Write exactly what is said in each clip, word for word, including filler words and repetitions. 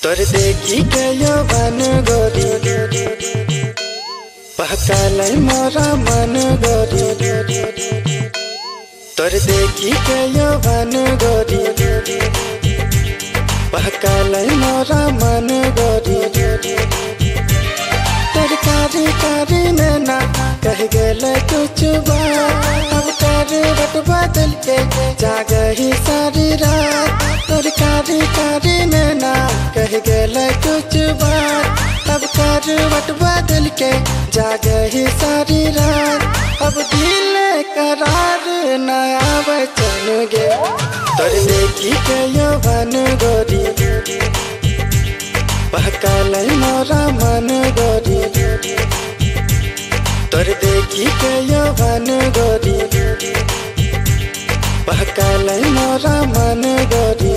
तोर देखी के यौवन गोरी पहकालै मोरा मन गोरी। तोर देखी के यौवन गोरी पहकालै मोरा मन गोरी। तोर कारी कारी नैना कह गेलै कुछ बात, अब करवट बदल के जागही सारी रात। तोर कारी कारी नैना कह गेलै कुछ बात, अब करवट बदल के जागही सारी रात। अब दिल करार नया बचन गे तोर देखी के यौवन गोरी पहकालै मोरा मन गोरी। तोर देखी के यौवन गोरी पहकालै मोरा मन गोरी।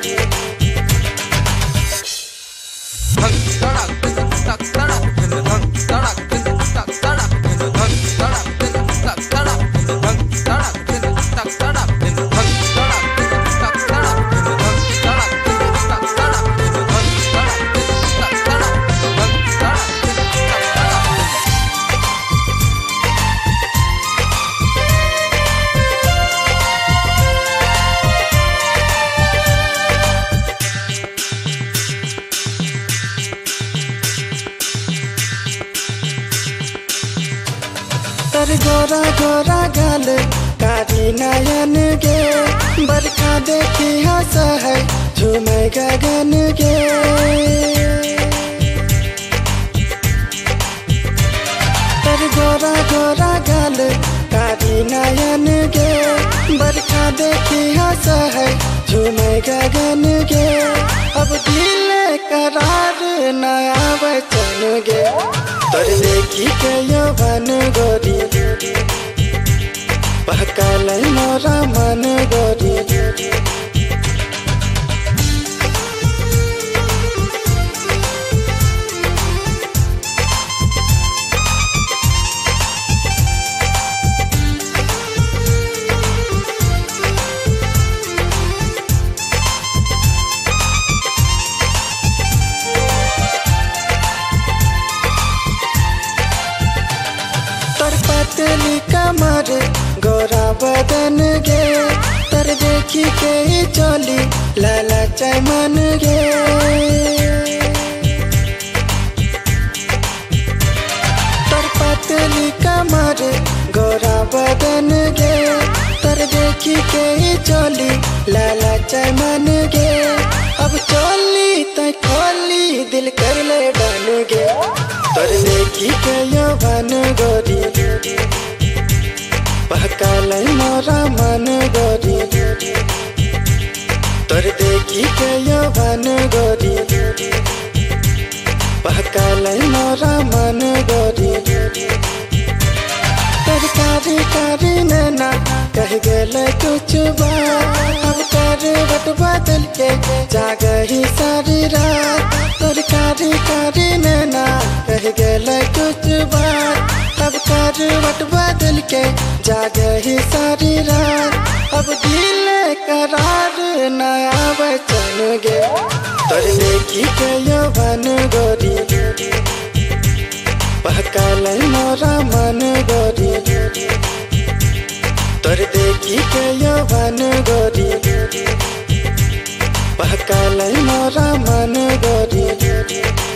तोर गोरा गोरा गाल कारी नयन गे, बरखा देखी हंस है झूमे गगन गे। तोर गोरा गोरा गाल कारी नयन गे, बरखा देखी हंस है झूमे गगन गे। अब दिल करार नया बचन गे तोर देखी के यौवन गोरी पहकालै मोरा मन गोरी। तोर पतली कमर गोरा बदन गे, तोर देखी के चली लाला चाय मन गे। तोर पतली कमर गोरा बदन गे, तोर देखी के चली लाला चाय मन गे। अब चली तै खोली दिल कर ले बन गे तोर देखी के यौवन गोरी पहकालै मोरा मन गोरी। तोर देखी के यौवन गोरी पहकालै मोरा मन गोरी। तोर कारी कारी नैना कह गेलै कुछ बात, अब करवट बदल के जागही सारी रात। तोर कारी कारी नैना कह गेलै कुछ बात, अब करवट बदल के जागही सारी रात। अब दिल करार नया बचन गे तोर देखी के यौवन गोरी पहकालै मोरा मन गोरी। तोर देखी के यौवन गोरी पहकालै मोरा मन गोरी।